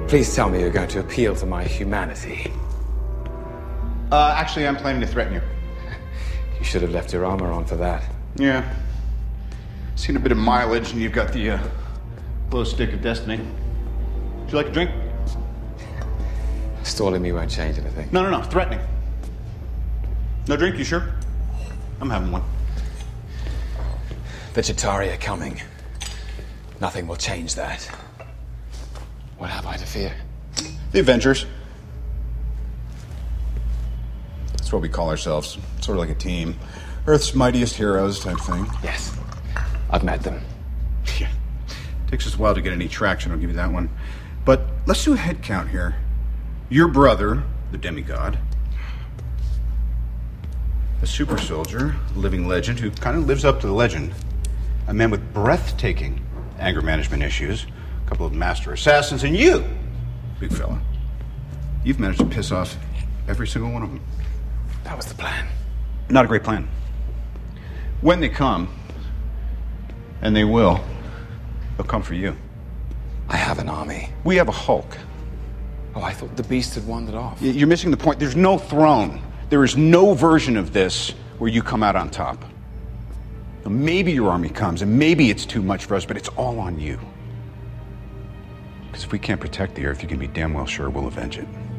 Please tell me you're going to appeal to my humanity. Actually, I'm planning to threaten you. You should have left your armor on for that. Yeah. Seen a bit of mileage, and you've got the glow stick of destiny. Would you like a drink? Stalling me won't change anything. No. Threatening. No drink, you sure? I'm having one. The Chitauri are coming. Nothing will change that. What have I to fear? The Avengers. That's what we call ourselves. Sort of like a team. Earth's mightiest heroes type thing. Yes. I've met them. Yeah. Takes us a while to get any traction, I'll give you that one. But let's do a head count here. Your brother, the demigod. A super soldier, a living legend who kind of lives up to the legend. A man with breathtaking anger management issues. A couple of master assassins, and you, big fella. You've managed to piss off every single one of them. That was the plan. Not a great plan. When they come, and they will, they'll come for you. I have an army. We have a Hulk. Oh, I thought the beast had wandered off. You're missing the point. There's no throne. There is no version of this where you come out on top. Maybe your army comes, and maybe it's too much for us, but it's all on you. Because if we can't protect the Earth, you can be damn well sure we'll avenge it.